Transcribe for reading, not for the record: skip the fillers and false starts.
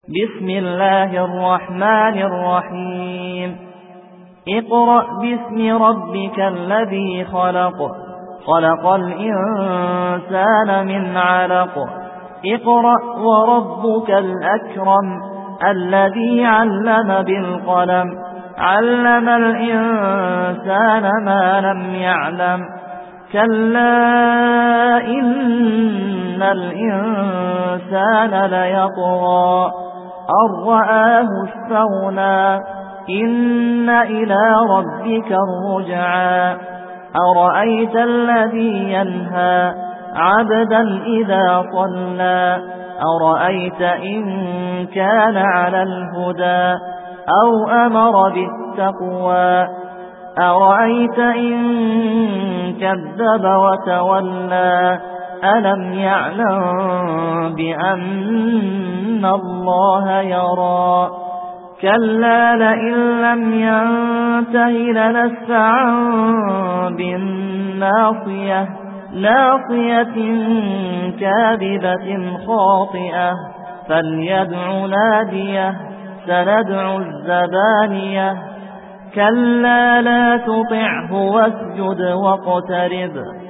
بسم الله الرحمن الرحيم اقرأ باسم ربك الذي خلق خلق الإنسان من علق اقرأ وربك الأكرم الذي علم بالقلم علم الإنسان ما لم يعلم كلا إن الإنسان ليطغى أن رآه استغنى إن إلى ربك الرجعى أرأيت الذي ينهى عبدا إذا صلى أرأيت إن كان على الهدى أو أمر بالتقوى أرأيت إن كذب وتولى ألم يعلم بأن الله يرى كلا لئن لم ينته لنسفعا بالناصية ناصية كاذبة خاطئة فليدع ناديه سندع الزبانية كلا لا تطعه واسجد واقترب